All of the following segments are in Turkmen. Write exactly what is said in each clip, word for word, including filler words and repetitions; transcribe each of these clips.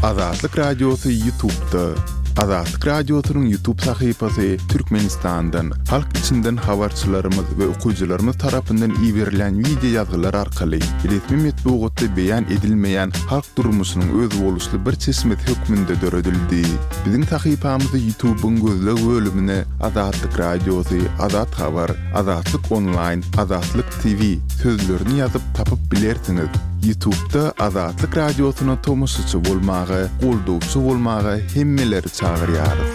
Azatlyk Radiosu YouTube'da. Azatlyk Radiosu'nun YouTube sayfasy Türkmenistan'dan, halk içinden habarçylarymyz we okuyjylarymyz tarapyndan iýerilen video ýazgylar arkaly resmi metbuatda beýan edilmeýän halk durmuşynyň öz boluşly bir çeşmet hökmünde döredildi. Biziň sayfamyzy YouTube'un gözleg bölümine Azatlyk Radiosu, Azat Habar, Azatlyk Online, Azatlyk T V sözlerini ýazyp tapyp bilersiňiz. YouTube'da Azatlyk Radiosu'na tomoşçy bolmagy, goldowçy bolmagy hemmeleri çağırýarys.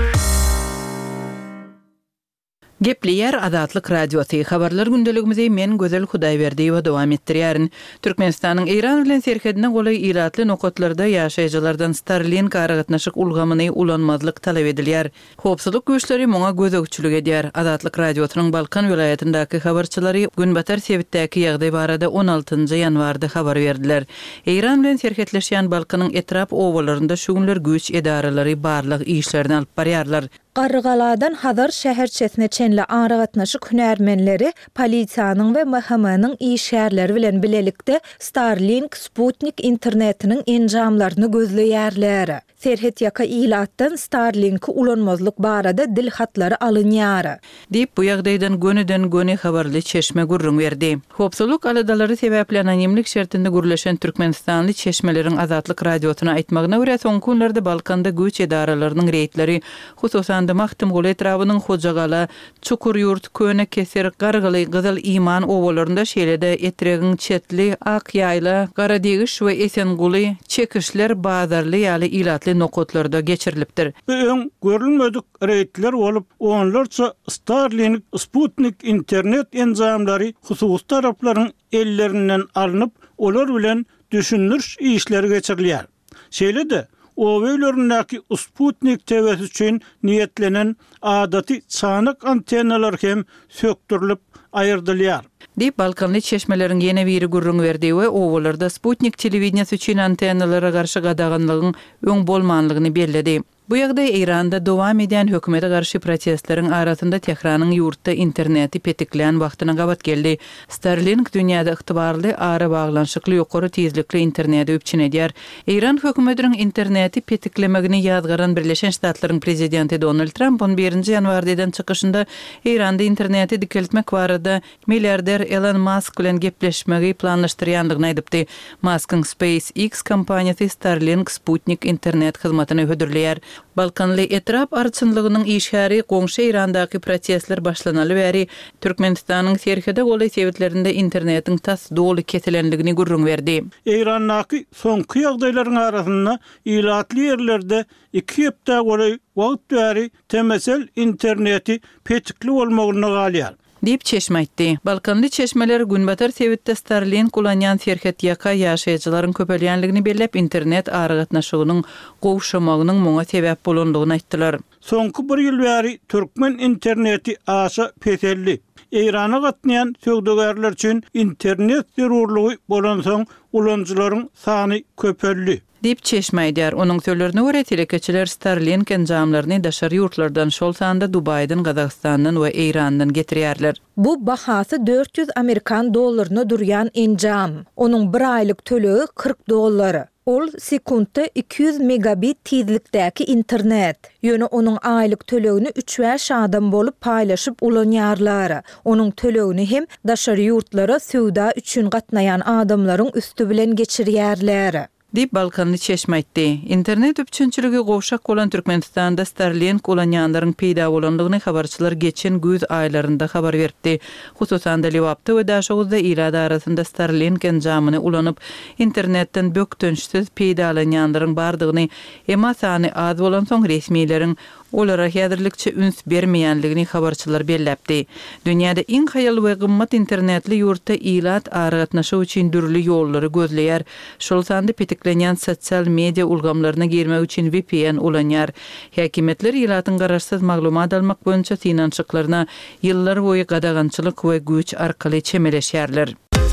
Gepleyer Azatlyk Radiosu habarlar gündeligimizi men Gözel Hudaýberdiýewa dowam etdirýärin. Türkmenistanyň Iran bilen serhedine golay ilatly nokatlarda ýaşaýjylardan Starlink aragatnaşyk ulgamyny ulanmazlyk talap edilýär. Howpsuzlyk güýçleri muňa gözegçilik edýär. Azatlyk Radiosynyň Balkan vilayatyndaky habarçylary Günbatar sebitdäki ýagdaý barada on altynjy ýanwarda habar berdiler. Iran bilen serhetleşýän Balkanyň etrap owalarynda şu günler güýç edaralary barlyk işlerini alyp barýarlar. Qargaladan Hazar şäherçesine çenli aragatnaşyk hünärmenleri polisiýanyň we M H M-nyň işgärleri bilen bilelikde Starlink, Sputnik internetiniň enjamlaryny gözleýärler. Serhet ýaka ilatdan Starlink'i ulanmazlyk barada dil hatlary alınýar. Diýip bu ýagdaýdan gönüden göne habarly çeşme gurrun berdi. Howpsuzlyk aladalary sebäpli anonimlik şertinde gürleşen Türkmenistanly çeşmeleriň Azatlyk Radiosyna aýtmagyna görä soňky günlerde Balkanda güýç edaralarynyň reýtleri, hususan da Mahtum Gol etrabynyň Hojagala, Çukuryurt, Köne Keser, Gargaly, Gyzyl Iman owalarynda şeýlede etregiň çetli, Akýaýla, Garadegiş we Esenguly çekişler bazarly ýaly ilatly nokatlarda geçirilipdir. Öň görülmedik reýtler bolup, onlarça Starlink, Sputnik internet enjamlary husus taraplaryň ellerinden alınıp, olar bilen düşünürş işleri geçirilýär. Şeýlede owaýlaryndaky Sputnik T V üçin niýetlenen adaty çanak antennalar hem söktürilip aýrdylýar. Diýip Balkanly çeşmeleriň ýene biri gurrun berdi we owalarda Sputnik telewiziýasy üçin antennalara garşy gadaganlygyň öň bolmanlygyny bellädi. Bu ýagdaý Iranda dowam edýän hökümete garşy protestleriň arasynda Tehranyň ýurtda interneti petikleýän wagtyna gabat geldi. Starlink dünýäde ygtybarly ara baglanşykly ýokary tezlikli interneti öpçün edýär. Iran hökümetiniň interneti petiklemegini ýazgaran Birleşen Ştatlaryň prezidenti Donald Trump on birinji ýanwardan çykyşynda Iranda interneti dikeltmek barada milliarder Elon Musk bilen gepleşmegi planlaşdyrýanlygyny aýdypdy. Musk'ın SpaceX kompaniýasy Starlink Sputnik internet hyzmatyny hödürleýär. Balkanly etrap arçynlygynyň işgäri goňşy Irandaky protestler başlanaly bäri Türkmenistanyň serhede goly sebitlerinde internetiň tas doly kesilenligini gurrun berdi. Irandaky soňky ýagdaýlaryň arasynda ilatly ýerlerde iki hepde goly wagt bäri temesel interneti petikli bolmagyny galýar. Diýip çeşme aýtdy. Balkanly çeşmeler Günbatar sebitde Starlink ulanýan serhet ýaka ýaşaýjylaryň köpelýänligini belläp internet aragatnaşygynyň gowşamagynyň muňa sebäp bolandygyny aýtdylar. Soňky bir ýyl bäri türkmen interneti aşa petelli. Irana gatnaýan söwdegärler üçin internet zerurlugy bolan soň ulanjylaryň sany köpelli. Diýip çeşme aýdýar. Onuň sözlerine görä telekeçiler Starlink enjamlaryny daşary ýurtlardan şol sanda Dubaýdan, Gazagstandan we Irandan getirýärler. Bu bahasy dört yüz Amerikan dollaryna durýan enjam. Onuň bir aýlyk tölegi kırk dollary. Ol sekundda iki yüz megabit tezlikdäki internet. Ýöne onuň aýlyk tölegini üç beş adam bolup paýlaşyp ulanýarlar. Onuň tölegini hem daşary ýurtlara söwda üçin gatnaýan adamlaryň üstü bilen geçirýärler. Diýip Balkanly çeşme aýtdy. Internet öpçünçiligi gowşak bolan Türkmenistanda Starlink ulanýanlaryň peýda bolandygyny habarçylar geçen güz aýlarynda habar berdi. Hususan da Lewapda we Daşowuzda ilada arasynda Starlink enjamyny ulanyp internetden bökdönçsiz peýdalanýanlaryň bardygyny, emma sany az bolan soň resmiýetiň olara häzirlikçe üns bermeýänligini habarçylar belläpdi. Dünýäde iň haýal we gymmat internetli ýurtda ilat aragatnaşy üçin dürli ýollary gözleýär. Şol sanda petiklenýän sosial media ulgamlaryna girmek üçin V P N ulanýar. Häkimetler ilatyň garaşsyz maglumat almak boýunça finançyklaryna ýyllar boýy gadagançylyk we güýç arkaly çemeleşýärler.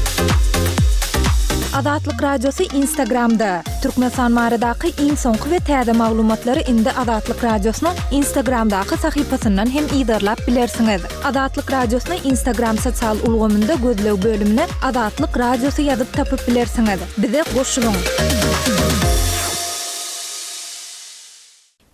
Azatlyk Radiosu Instagramda. Türkmenistan maradaky iň soňky we täze maglumatlary indi Azatlyk Radiosynyň Instagramdaky sahypasyndan hem ýydarlap bilersiňiz. Azatlyk Radiosynyň Instagram sosial ulgamynda gözlew bölümine Azatlyk Radiosu ýazyp tapyp bilersiňiz. Bize goşulyň.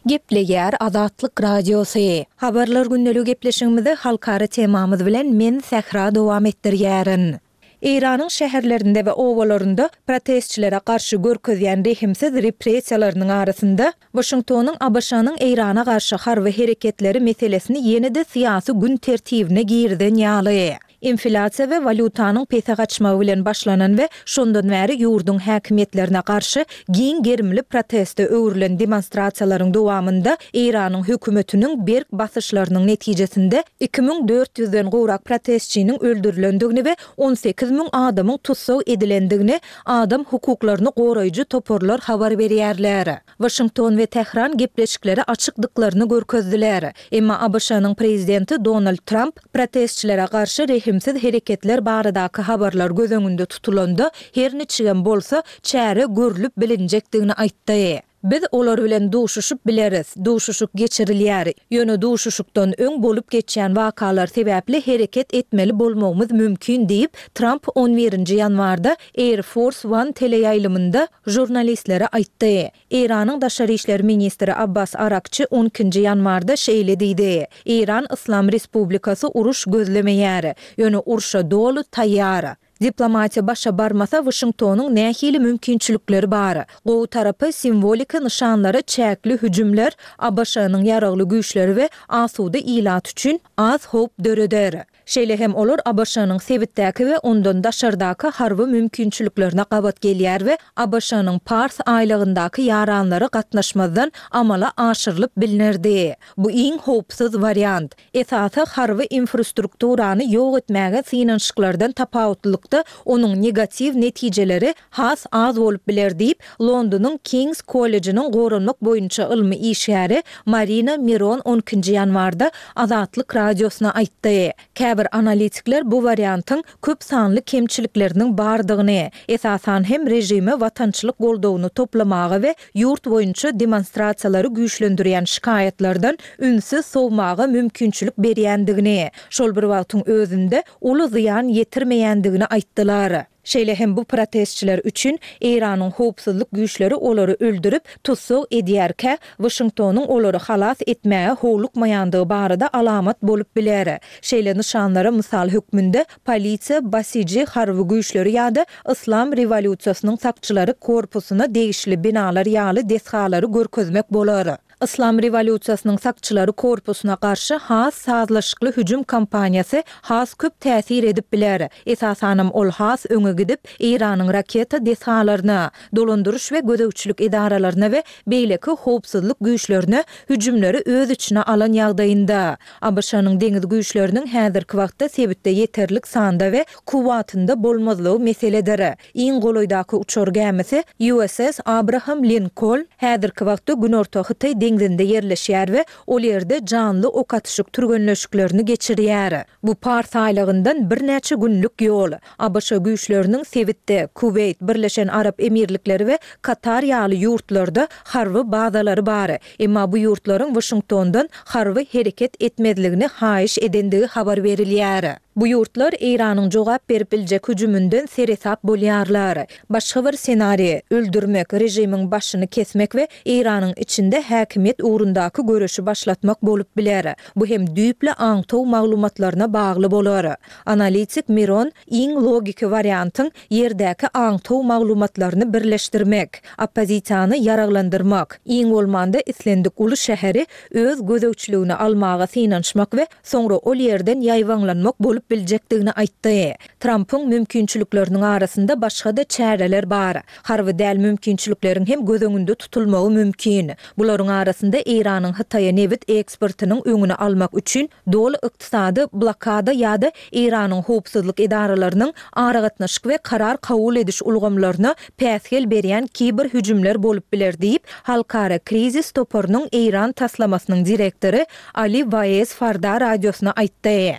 Gepleýär Azatlyk Radiosu. Habarlar gündälik gepleşigimizde halkara temamyz bilen men Sähra dowam etdirýärin. Iranyň şäherlerinde we owalarynda protestçilere garşy görkezýän rehimsiz repressiýalarynyň arasynda Washingtonyň A B Ş'nyň Irana garşy harby hereketleri meselesini ýene-de syýasy gün tertibine girden ýaly. Inflasiýa we valutanyň pese gaçmagy bilen başlanan we şondan bäri ýurdun häkimetlerine garşy giň gerimli proteste öwrülen demonstrasiýalaryň dowamında Iranyň hökümetiniň berk basyşlarynyň netijesinde iki bin dört ýüzden gowrak protestçiniň öldürilendigini we on sekiz bin adamyň tutsaw edilendigini adam hukuklaryny goraýjy toporlar habar berýärler. Washington we Tehran gepleşikleri açykdyklaryny görkezdiler. Emma A B Ş'nyň prezidenti Donald Trump protestçilere garşy rehimsiz hereketler baradaky habarlar göz öňünde tutulanda her neçe bolsa çäre görülüp bilinjekdigini aýtdy. Biz olar bilen duşuşup bileriz. Duşuşuk geçirilýär. Ýöne duşuşukdan öň bolup geçýän wakalar sebäpli hereket etmeli bolmagymyz mümkin diýip Trump on birinji ýanwarda Air Force One teleýaýlymynda jurnalistlere aýtdy. Iranyň daşary işler ministri Abbas Arakçy on ikinji ýanwarda şeýle diýdi. Iran Islam Respublikasy uruş gözlemeýär. Ýöne uruşa dolu taýýar. Diplomatiya başa barmasa Washingtonyň nähili mümkinçilikleri bar. Gowy tarapy simvolika nişanlary çäkli hüjümler A B Ş'nyň ýaragly güýçleri we asuda ilat üçin az hop döreder. Şeýle hem olar A B Ş'nyň sebitdäki we ondan daşardaky harby mümkinçiliklerine gabat gelýär we A B Ş'nyň Pars aýlygyndaky ýaranlary gatnaşmazdan amala aşyrylyp bilinirdi. Bu iň hopsuz variant. Esasy harby infrastrukturany ýok etmäge synanşyklardan tapawutlykda onun negativ netijeleri has az bolup biler diýip Londonyň King's College'nyň goranmak boýunça ilmi işgäri Marina Miron on ikinji ýanwarda Azatlyk Radiosuna aýtdy. Käbir analitikler bu variantyň köp sanly kemçilikleriniň bardygyny, esasan hem rejimi watançylyk goldawyny toplamagy we ýurt boýunça demonstrasiýalary güýçlendirýän şikaýetlerden ünsiz sowmagy mümkinçilik berýändigini, şol bir wagtyň özünde uly ziýan ýetirmeýändigini aýtdylar. Şeýle hem bu protestçiler üçin Iranyň howpsuzlyk güýçleri olary öldürüp tutsaw edýärkä Washingtonyň olary halas etmäge howlukmaýandygy barada alamat bolup biler. Şeýle nişanlara mysal hökmünde polisiýa basyjy harby güýçleri ýa-da Islam rewolýusiýasynyň sakçylary korpusuna degişli binalar ýaly deshalary görkezmek bolar. Islam rewolýusiýasynyň sakçylary korpusuna garşy has sazlaşykly hüjüm kampaniýasy has köp täsir edip biler. Esasanam ol has öňe gidip Iranyň raketa deshalaryna, dolandyryş we gödäwçilik idaralaryna we beýleki howpsuzlyk güýçlerine hüjümleri öz içine alan ýagdaýynda A B Ş'nyň deňiz güýçleriniň häzirki wagtda sebitde ýeterlik sanda we kuwatynda bolmazlygy meseledir. Iň goloýdaky uçar gemisi U S S Abraham Lincoln häzirki wagtda günorta Hytaý deňizinde ýerleşýär we ol ýerde janly ok atyşyk türgenleşiklerini geçirýär. Bu Pars aýlygyndan bir näçe günlük ýol. A B Ş güýçleriniň sebitde Kuwait, Birleşen Arap Emirlikleri we Katar ýaly ýurtlarda harby bazalary bar. Emma bu ýurtlaryň Washingtondan harby hereket etmezligini haýyş edendigi habar berilýär. Bu ýurtlar Iranyň jogap berip biljek hüjümünden seresap bolýarlar. Başga bir senari öldürmek, rejimiň başyny kesmek we Iranyň içinde häkimet ugrundaky görüşi başlatmak bolup biler. Bu hem düýple aňtaw maglumatlaryna bagly bolar. Analitik Miron iň logiki variantyň ýerdäki aňtaw maglumatlaryny birleşdirmek, opozisiýany yaraglandyrmak, iň bolmanda Islendik uly şäheri öz gödäwçiligini almaga synanşmak we soňra ol ýerden ýaýwanlanmak bolup biljekdigini aýtdy. Trumpyň mümkinçilikleriniň arasynda başga da çäreler bar. Harby däl mümkinçilikleriň hem göz öňünde tutulmagy mümkin. Bularyň arasynda Iranyň Hytaýa newit eksportynyň öňüni almak üçin dol ykdysady blokada ýa-da Iranyň howpsuzlyk idaralarynyň aragatnaşyk we karar kabul ediş ulgamlaryna päsgel berýän kiber hüjümler bolup biler diýip Halkara Krizis toporunyň Iran taslamasynyň direktori Ali Vaez Farda radiosuna aýtdy.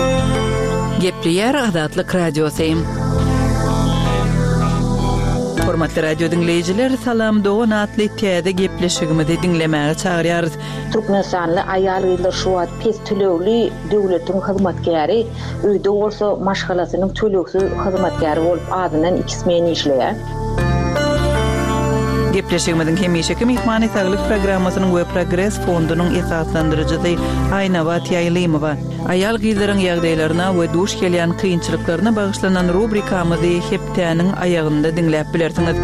Gepleýär Azatlyk Radiosu. Hormatly radio dinleyijiler, salam dogan atly täze gepleşigimizi dinlemäge çagyrýarys. Türkmenistanly aýal gyzlar şu wagt pes tölegli döwletiň hyzmatkäri, öýde bolsa maşgalasynyň töleksiz hyzmatkäri bolup adynan iki smen işleýär. Gepleşigimizin hemişeki mihmany saglyk programmasynyň we Progress fondunyň esaslandyrjysy Aýnabat Ýaýlymowa aýal gyzlaryň ýagdaýlaryna we duş gelýän kynçylyklaryna bagyşlanan rubrikamyzy hepdäniň aýagynda dinläp bilersiňiz.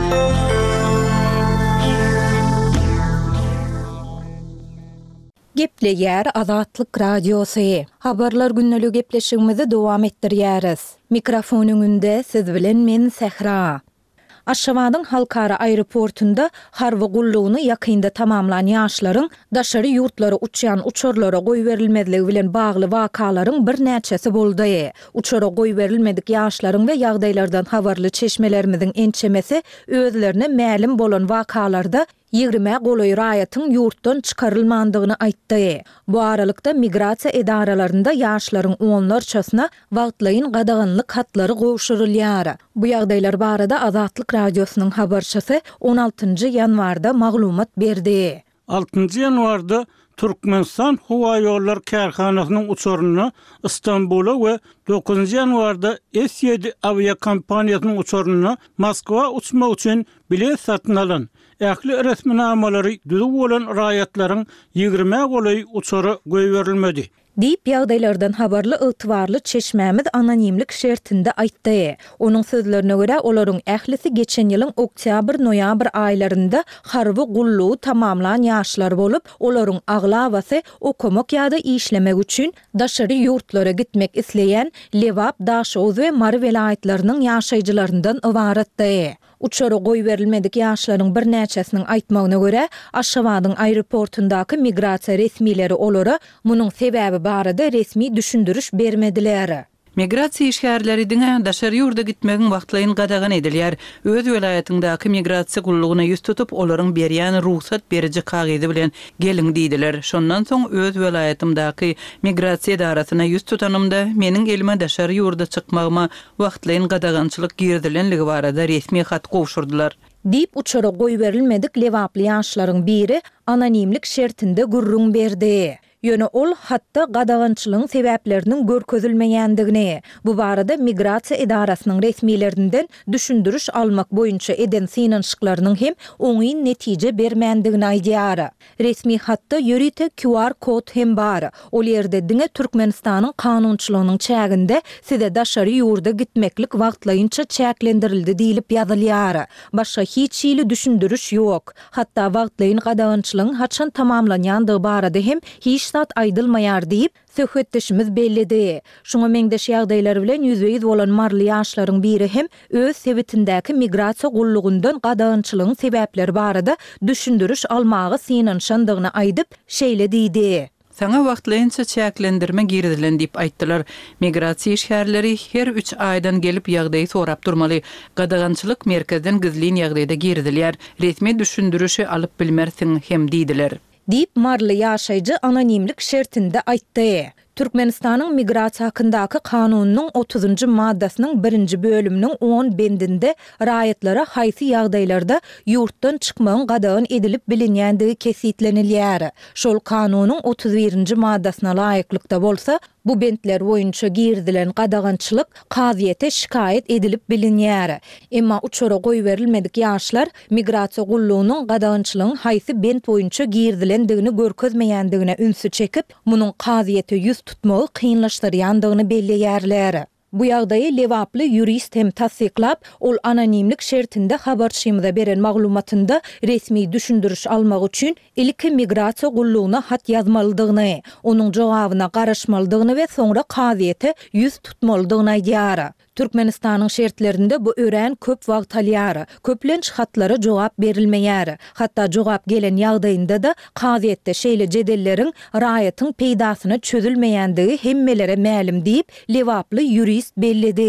Gepleýär Azatlyk radiosy. Habarlar günnelik gepleşigimizi dowam etdirýäris. Mikrofonyň önünde siz bilen men Sehra. Aşgabatyň halkara aeroportunda harby gullugyny ýakynda tamamlanan ýaşlaryň daşary ýurtlary uçýan uçurlara goý berilmedligi bilen bagly wakalaryň bir näçesi boldy. Uçura goý berilmedik ýaşlaryň we ýagdaýlardan habarly çeşmelerimiziň ençemesi özlerine mälim bolan wakalarda ýigirme goloý raýatyň ýurtdan çykarylmandygyny aýtdy. Bu aralykda migrasiýa edaralarynda ýaşlaryň onlarçasyna wagtlaýyn gadaganlyk hatlary gowşurulýar. Bu ýagdaýlar barada Azatlyk radiosynyň habarçysy on altynjy ýanwarda maglumat berdi. altynjy ýanwarda Türkmenistan Howa ýollar karhanasynyň uçuryny Istanbula we dokuzynjy ýanwarda S ýedi aviakompaniýasynyň uçuryny Moskwa uçmak üçin bilet satyn alan. Ähli resminamalary düzüp bolan raýatlaryň ýigirme goloý uçury goý berilmedi. Diýip ýagdaýlardan habarly ygtybarly çeşmämiz anonimlik şertinde aýtdy. Onuň sözlerine görä olaryň ählisi geçen ýylyň oktyabr-noýabr aýlarynda harby gullugy tamamlanan ýaşlar bolup, olaryň aglabasy okumak ýa-da işlemek üçin daşary ýurtlara gitmek isleýän Lewap, Daşow we Mary welaýatlarynyň ýaşaýjylaryndan ibaratdy. Uçura goý berilmedik ýaşlaryň bir näçesiniň aýtmagyna görä, Aşgabatyň aeroportundaky migrasiýa resmileri olara munyň sebäbi barada resmi düşündürüş bermediler. Migrasiýa işgärleri diňe daşary ýurda gitmegiň wagtlaýyn gadagan edilýär. Öz welaýatyndaky migrasiýa gullugyna ýüz tutup, olaryň berýän ruhsat beriji kagyzy bilen gelin diýdiler. Şondan soň öz welaýatymdaky migrasiýa edarasyna ýüz tutanymda meniň elime daşary ýurda çykmagyma wagtlaýyn gadagançylyk girdilenligi barada resmi hat gowşurdylar. Diýip uçura goý berilmedik lewaply ýaşlaryň biri anonimlik şertinde gurrun berdi. Ýöne ol hatda gadagançylygyň sebäpleriniň görkezilmeýändigini, bu barada migrasiýa edarasynyň resmiýetinden düşündürüş almak boýunça eden synanşyklarynyň hem oňy netije bermändigini aýdýar. Resmi hatda ýörite Q R kod hem bar. Ol ýerde diňe Türkmenistanyň kanunçylygynyň çäginde size daşary ýurda gitmeklik wagtlaýynça çäklendirildi diýilip ýazylýar. Başga hiç ýyly düşündürüş ýok. Hatda wagtlaýyn gadagançylygyň haçan tamamlanýandygy barada hem hiç zat aýdylmaýar diýip söhbetdeşimiz bellidi. Şoňa meňdeş ýagdaýlar bilen ýüzüýiz bolan marly ýaşlaryň biri hem öz sebitindäki migrasiýa gullugyndan gadagançylygyň sebäpleri barada düşündürüş almagy synanşandygyny aýdyp şeýle diýdi. Saňa wagtlaýynça çäklendirme girdilen diýip aýtdylar. Migrasiýa işgärleri her üç aýdan gelip ýagdaýy sorap durmaly. Gadagançylyk merkezden gizlin ýagdaýda girdilýär. Resmi düşündürüşi alyp bilmersiň hem diýdiler. Diýip marly ýaşaýjy anonimlik şertinde aýtdy. Türkmenistanyň migrasiýa hakyndaky kanunyň otuzynjy maddasynyň birinji bölüminiň on bendinde raýatlara haýsy ýagdaýlarda ýurtdan çykmagyň gadagan edilip bilinýändigi kesitlenilýär. Şol kanunyň otuz birinji maddasyna laýyklykda bolsa, bu bentler boýunça girdilen gadagançylyk kaziýete şikaýet edilip bilinýär. Emma uçura goý berilmedik ýaşlar migrasiýa gullugynyň gadagançylygyň haýsy bent boýunça girdilendigini görkezmeýändigine ünsü çekip, munyň kaziýete ýüz tutmagy kynlaşdyrýandygyny belleýärler. Bu ýagdaýy lewaply ýurist hem tasdiklap, ol anonimlik şertinde habarçymyza beren maglumatynda resmi düşündürüş almak üçin ilki migrasiýa gullugyna hat ýazmalydygyny, onuň jogabyna garaşmalydygyny we soňra kaziýete ýüz tutmalydygyny aýdýar. Türkmenistanyň şertlerinde bu ören köp wagt alýar. Köplenç hatlara jogap berilmeýär. Hatda jogap gelen ýagdaýynda da kaziýetde şeýle jedelleriň raýatyň peýdasyna çözülmeýändigi hemmelere mälim diýip lewaply ýurist bellidi.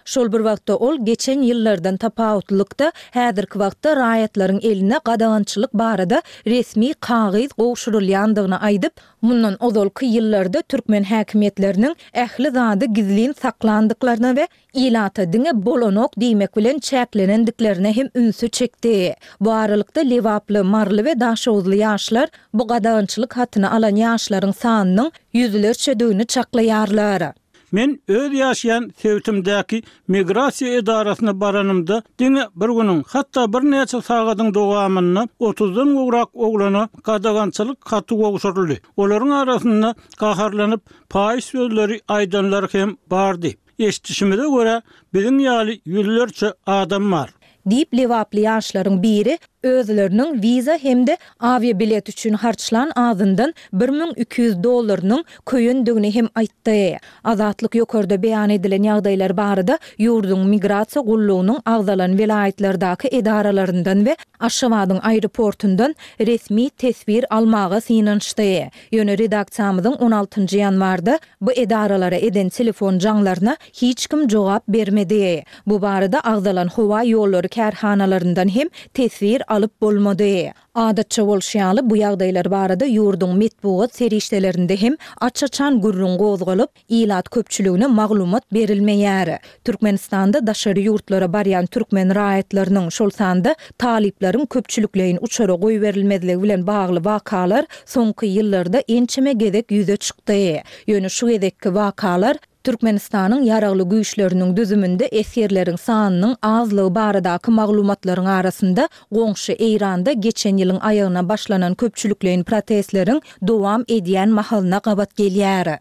Şol bir wagtda ol geçen ýyllardan tapawutlykda häzirki wagtda raýatlaryň eline gadagançylyk barada resmi kagyz gowşurulýandygyny aýdyp, mundan ozalky ýyllarda türkmen häkimetleriniň ähli zady gizlin saklandyklaryna we ilata diňe bolanok diýmek bilen çäklenendiklerine hem ünsü çekdi. Bu aralykda lewaply, marly we daşowuzly ýaşlar bu gadagançylyk hatyny alan ýaşlaryň sanynyň ýüzlerçe çaklaýarlar. Men öz ýaşaýan Sewtimdäki migrasiýa edarasyna baranymda diňe bir günüň hatda bir näçe sagatyň dowamyny otuzdan gowrak oglana gadagançylyk haty gowşuruldy. Olaryň arasynda gaharlanyp paýs sözleri aýdanlar hem bardy. Eşitişimde göre biziň ýaly ýüzlerçe adam bar. Diýip lewaply ýaşlaryň biri özleriniň viza hemde aviabilet üçin harçlan azyndan bir ming iki yüz dollarynyň köýendigini hem aýtdy. Azatlyk ýokarda beýan edilen ýagdaýlar barada ýurduň migrasiýa gullugynyň agzalan vilayetlerdaky edaralaryndan we Aşgabatyň aeroportundan resmi tesbir almaga synançdy. Ýöne redaksiýamyzyň on altynjy ýanwarda bu edaralara eden telefon jaňlaryna hiç kim jogap bermedi. Bu barada agzalan howa ýollary kärhanalaryndan hem tesbir alıp bolmady. Adatça bolşýaly bu ýagdaýlar barada ýurduň metbuat serişdelerinde hem açaçan gurrun gozgalyp ilat köpçüligine maglumat berilmeýär. Türkmenistanda daşary ýurtlara barýan türkmen raýatlarynyň şol sanda taliplaryň köpçülikleýin uçara goý berilmezligi bilen bagly wakalar soňky ýyllarda ençeme gezek ýüze çykdy. Ýöne şu gezekki wakalar Türkmenistanyň ýaragly güýçleriniň düzüminde esirleriň sanynyň azlygy baradaky maglumatlaryň arasynda goňşy Eýranda geçen ýylyň aýagyna başlanan köpçülikleýin protestleriň dowam edýän mahalyna gabat gelýär.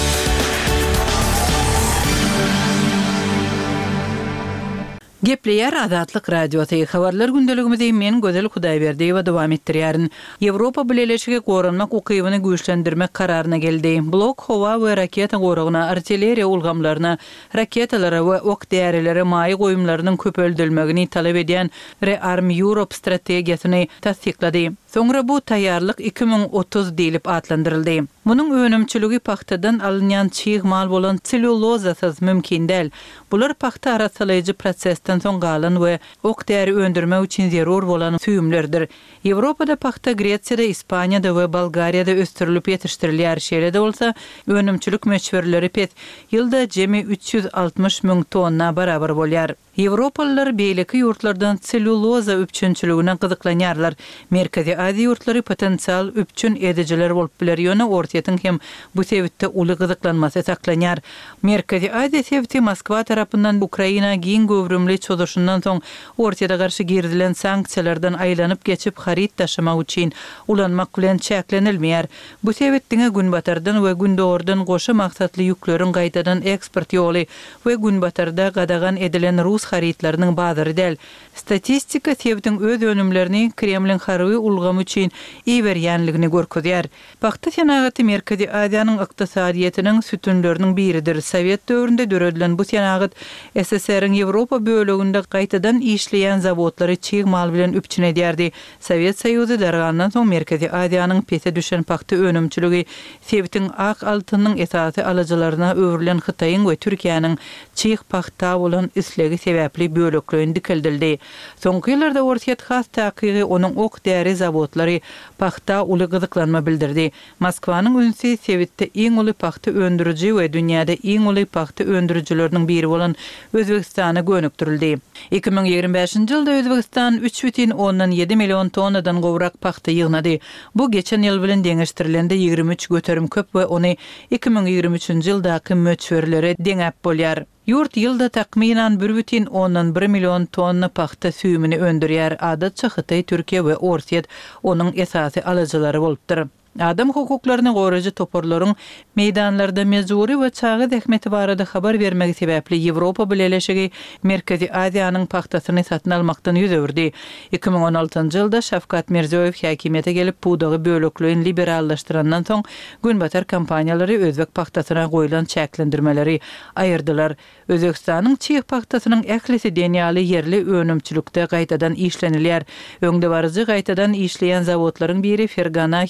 Gepleýär Azatlyk radiosyny habarlar gündeligimizde men Gözel Hudaýberdiýewa dowam etdirýärin. Ýewropa bileşigi goranmak ukybyny güýçlendirmek kararyna geldi. Blok howa we raketa goragyna, artilleriýa ulgamlaryna, raketalara we ok däreleri maý goýumlarynyň köpöldürmegini talap edýän Rearm Europe strategiýasyny tasdiklady. Soňra bu taýýarlyk iki ming otuz diýilip atlandyryldy. Munyň önümçiligi paxtadan alınýan çyg mal bolan sellulozasyz mümkin däl. Bular paxta arasalaýjy prosesden soň galan we ok däri öndürmek üçin zerur bolan süýümlerdir. Ýewropada paxta Gresiýada, Ispaniýada we Bolgariýada östürilip ýetişdirilýär. Şeýle de bolsa, önümçilik meçberleri pet ýylda jemi üç yüz altmış ming tonna barabar bolýar. Ýewropalılar beýleki ýurtlardan selluloza üpçünçiligine gyzyklanýarlar. Merkezi Aziýa ýurtlary potensial üpçün edijiler bolup biler ýöne ortaýatyň hem bu sebitde uly gyzyklanmasy saklanýar. Merkezi Aziýa sebiti Moskwa tarapyndan Ukraina giň göwrümli çözüşinden soň ortaýada garşy girdilen sanksiýalardan aýlanyp geçip harit taşymak üçin ulanmak bilen çäklenilmeýär. Bu sebitdiňe günbatardan we gündogordan goşa maksatly ýükleriň gaýtadan eksport ýoly we günbatarda gadagan edilen Rus haritlarynyň bazary däl. Statistika sebitiň öz önümlerini Kremliň harby ulgamy üçin iberýänligini görkezýär. Paxta senagaty Merkezi Aziýanyň ykdysadyýetiniň sütünleriniň biridir. Sowet döwründe döredilen bu senagat S S R-iň Ýewropa bölегinde gaýtadan işleýän zawodlary çyg mal bilen üpçün edýärdi. Sowet Soýuzy dargandan soň Merkezi Aziýanyň pese düşen paxta önümçiligi sebitiň ak altynyň esasy alajylaryna öwrilen Hytaýyň we Türkiýanyň çyg paxta bolan islegi sebäpli bölekleýin dikildildi. Soňky ýyllarda ortaýat has takygy onuň ok däri zawodlary paxta uly gyzyklanma bildirdi. Moskwanyň ünsi sebitde iň uly paxta öndürüji we dünýäde iň uly paxta öndürüjileriniň biri bolan Özbekistana gönükdirildi. iki ming ýigirme beşinji ýylda Özbekistan üç бүтүн oňdan ýedi million tonnadan gowrak paxta ýygnady. Bu geçen ýyl bilen deňeşdirilende ýigirme üç göterim köp we ony iki ming ýigirme üçinji ýyldaky möçberlere deňäp bolýar. Ýurt ýylda takminan bir бүтүn oňdan bir million tonna paxta süýümini öndürýär. Adatça Hytaý, Türkiýe we Orsiýet onuň esasy alajylary bolupdyr. Adam hukuklaryny goraýjy toporlaryň meýdanlarda mezuri we çagy dehmeti barada habar bermegi sebäpli Ýewropa bileşigi Merkezi Aziýanyň paxtasyny satyn almakdan ýüz öwürdi. iki ming on altynjy ýylda Şavkat Mirziýow häkimete gelip pudagy bölekleýin liberallaşdyrandan soň günbatar kompaniýalary özbek paxtasyna goýulan çäklendirmeleri aýyrdylar. Özbekistanyň çyg paxtasynyň ählisi denýaly yerli önümçilikde gaýtadan işlenilýär. Öňde barjy gaýtadan işleýän zawodlaryň biri Fergana Himya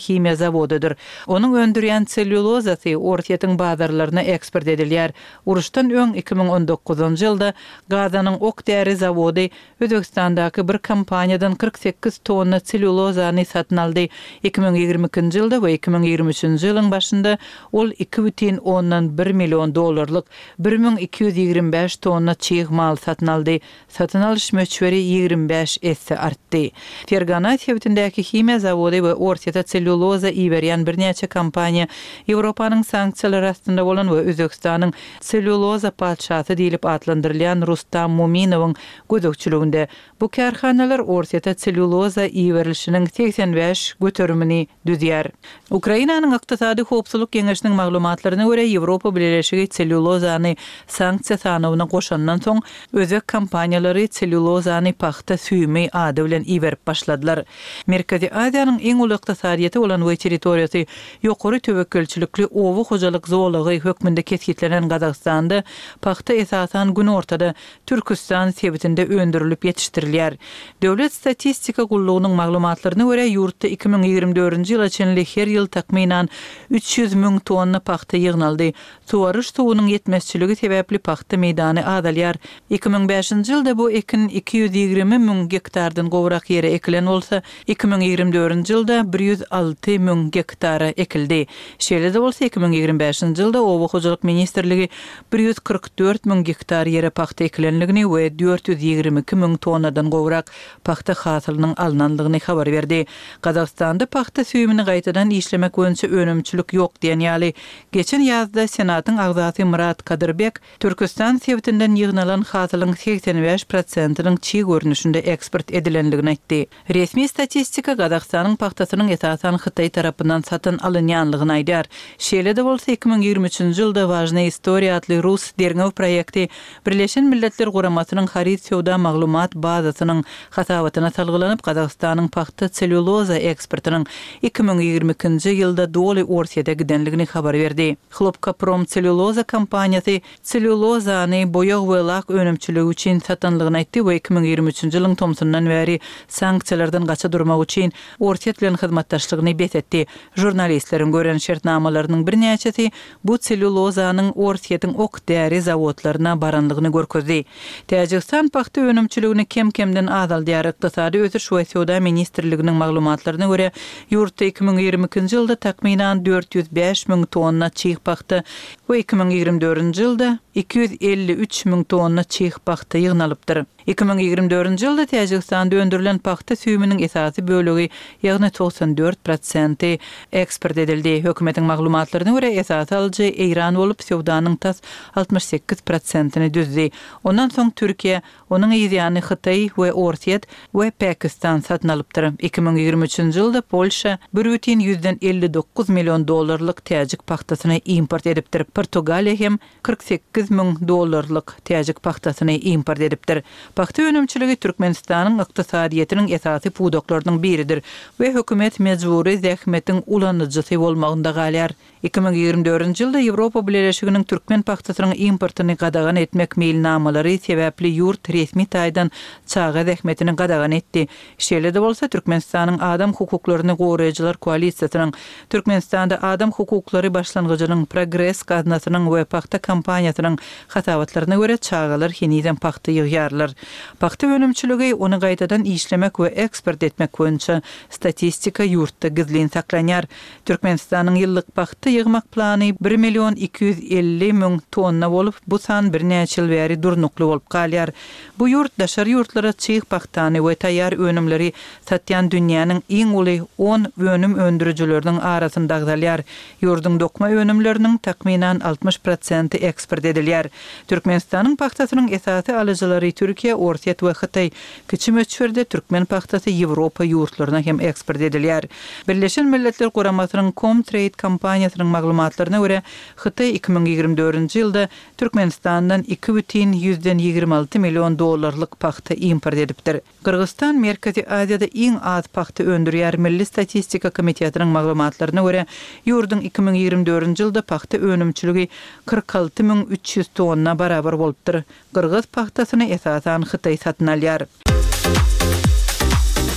zavodudur. Onun öndürýän selulozasy ortaýatyň bazarlaryna eksport edilýär. Uruşdan öň iki ming on dokuzunjy ýylda Gazanyň ok däri zawody Özbekistandaky bir kompaniýadan kırk sekiz tonna selulozany satyn aldy. iki ming ýigirme ikinji ýylda we iki ming ýigirme üçinji ýylyň başynda ol iki бүтін ondan bir million dollarlyk bir ming iki ýüz ýigirme beş tonna çyýg mal satyn aldy. Satyn alyş möçberi ýigirme beş esse artdy. Ferganat ýewitindäki himiýa zawody we ortaýa selluloza iýberýän birnäçe kompaniýa Ýewropanyň sanksiýalary astynda bolan we Özbekistanyň selluloza padşasy diýilip adlandyrylýan Rustam Muminowyň gözükçüliginde bu karhanalar ortaýa selluloza iýberilişiniň seksen beş göterümini düzýär. Ukrainanyň ykdysady howpsuzlyk Geňeşiniň maglumatlaryna görä Ýewropa Birleşigi sellulozany sanksiýa sanawyna goşandan soň özbek kompaniýalary sellulozany paxta süými ady bilen iýberip başladylar. Merkezi Aziýanyň iň uly ykdysadyety bolan we territoriýasy ýokary töwekelçilikli owu hojalyk zowlagy hökmünde kesgitlenen Gazagstanda paxta esasan gün ortada Türkistan sebitinde öndürilip ýetişdirilýär. Döwlet statistika gullugynyň maglumatlaryna görä ýurtda iki ming ýigirme dördünji ýyla çenli her ýyl takminan üç ýüz ming tonna paxta ýygnaldy. Suwaryş suwunyň ýetmezçiligi sebäpli paxta meýdany azalýar. iki ming beşinji ýylda bu ekin iki ýüz ýigirme ming hektardan gowrak ýere ekilen bolsa, iki ming ýigirme dördünji ýylda bir ýüz alty ming hektara ekildi. Şeýle-de bolsa iki ming ýigirme beşinji ýylda Owa hojalyk ministrligi bir ýüz kırk dört ming hektar ýere paxta ekilenligini we dört ýüz ýigirme iki ming tonnadan gowrak paxta hasylynyň alnanlygyny habar berdi. Gazagstanda paxta süýümini gaýtadan işlemek boýunça önümçilik ýok diýen ýaly geçen ýazda Senatyň agzasy Murat Kadyrbek Türkistan sebitinden ýygnalan hasylyň seksen beş prosentynyň çiğ görnüşinde eksport edilenligini aýtdy. Resmi statistika Gazagstanyň paxtasynyň esasan Hytaý tarapyndan satyn alynýanlygyny aýdýar. Şeýle-de bolsa iki ming ýigirme üçinji ýylda Важная история adly Rus derňew projekti Birleşen Milletler Guramasynyň harit söwda maglumat bazasynyň hasabatyna salgylanyp Gazagstanyň paxta selluloza eksportynyň iki ming ýigirme ikinji ýylda doly ortaýada gidenligini habar berdi. Xlopkaprom selluloza kompaniýasy sellulozany boýag we lak önümçiligi üçin satynlygyny aýtdy we iki ming ýigirme üçinji ýylyň tomsundan bäri sanksiýalardan gaça durmak üçin ortaýat bilen hyzmatdaşlygyny betetdi. Jurnalistleriň gören şertnamalarynyň birnäçesi bu sellulozanyň ortaýatyň ok däri zawodlaryna baranlygyny görkezdi. Täjikistan paxta önümçiligini kem-kemden azaldýar. Ykdysady ösüş we söwda ministrliginiň maglumatlaryna görä ýurtda iki ming ýigirme ikinji ýylda takminan dört ýüz beş ming tonna çiğ paxta we iki ming ýigirme dördünji ýylda iki ýüz elli üç ming tonna çiğ paxta ýygnalypdyr. iki ming ýigirme dördünji ýylda Täjikistanda öndürilen paxta süýüminiň esasy bölegi ýagny toksan dört prosenty eksport edildi. Hökümetiň maglumatlaryna görä esasy alyjy Eýran bolup söwdanyň tas altmış sekiz prosentyny düzdi. Ondan soň Türkiýe, onuň ýygyny Hytaý we Ortaýat we Pakistan satyn alypdyr. iki ming ýigirme üçinji ýylda Polşa bir бүтін yüzden elli dokuz milyon dollarlyk täjik paxtasyny import edipdir. Portugaliýa hem kırk sekiz ming dollarlyk täjik paxtasyny import edipdir. Paxta önümçiligi Türkmenistanyň ykdysadyetiniň esasy pudoklarynyň biridir we hökümet mejburi zähmetiň ulanyjysy bolmagynda galýar. iki ming ýigirme dördünji ýylda Ýewropa Birleşiginiň türkmen paxtasynyň importyny gadagan etmek meýilnamalary sebäpli ýurt resmi taýdan çaga zähmetini gadagan etdi. Şeýle-de bolsa Türkmenistanyň adam hukuklaryny goraýjylar koalisiýasynyň Türkmenistanda adam hukuklary başlangyjynyň Progress gaznasynyň we paxta kampaniýasynyň hasabatlaryna görä çagalar henizem paxta ýygýarlar. Paxta önümçiligi ony gaýtadan işlemek we eksport etmek boýunça statistika ýurtda gizlin saklanýar. Türkmenistanyň ýyllyk paxta ýygmak plany bir million iki ýüz elli ming tonna bolup bu san bir näçe ýyl bäri durnukly bolup galýar. Bu ýurt daşary ýurtlara çyýg paxtany we taýýar önümleri satýan dünýäniň iň uly on önüm öndürüjileriniň arasynda galýar. Ýurdun dokma önümleriniň takminan altmış prosenty eksport edilýär. Türkmenistanyň paxtasynyň esasy alyjylary Türkiýe, Ortaýat we Hytaý. Kiçi möçberde türkmen paxtasy Ýewropa ýurtlaryna hem eksport edilýär. Birleşen Milletler Guramasynyň Comtrade kompaniýasynyň maglumatlaryna görä Hytaý iki ming ýigirme dördünji ýylda Türkmenistandan iki бүтін yüzden ýigirme alty million dollarlyk paxta import edipdir. Kırgızstan Merkezi Aziýada iň az paxta öndürýär. Milli Statistika Komitetining maglumatlaryna görä ýurdun iki ming ýigirme dördünji ýylda paxta önümçiligi kırk alty ming üç ýüz tonna barabar bolupdyr. Kırgız paxtasyny esasan Hytaý satyn alýar.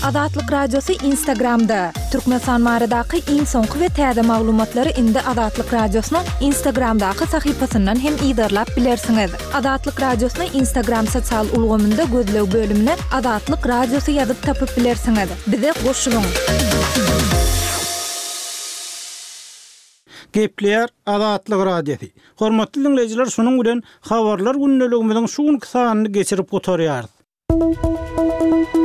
Azatlyk Radiosu Instagramda. Türkmenistan maradaky iň soňky we täze maglumatlary indi Azatlyk Radiosynyň Instagramdaky sahypasyndan hem ýydarlap bilersiňiz. Azatlyk Radiosynyň Instagram sosial ulgamynda gözlew bölümine Azatlyk Radiosu ýazyp tapyp bilersiňiz. Bize goşulyň. Gepler Azatlyk Radiosu. Hormatly dinleyijiler, şonuň bilen habarlar günneligimiziň şu sanyny geçirip oturýarys.